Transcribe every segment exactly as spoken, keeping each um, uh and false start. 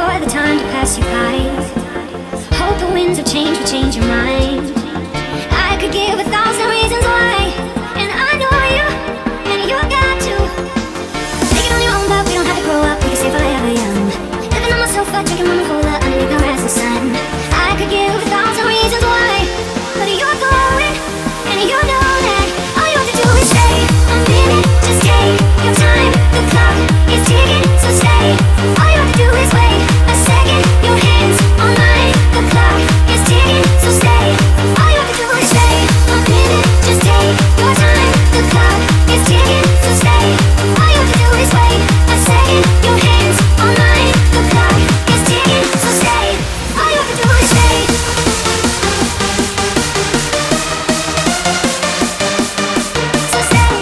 for the time to pass you by. Hope the winds of change will change your mind. I could give a thousand reasons why, and I know you, and you got to take it on your own, but we don't have to grow up. We can stay forever young, living on my sofa, drinking rum and cola underneath the rising sun. I could give a thousand reasons why, but you're going, and you know that all you have to do is stay a minute. Just take your time. The clock is ticking, so stay. All you have to do is wait a second. Your hands on mine. The clock is ticking, so stay. All you have to do is stay a minute. Just take your time. The clock is ticking, so stay. All you have to do is wait a second. Your hands on mine. The clock is ticking, so stay. All you have to do is stay. So stay.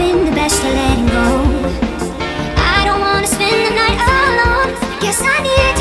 Best to letting go. I don't wanna spend the night alone. Guess I need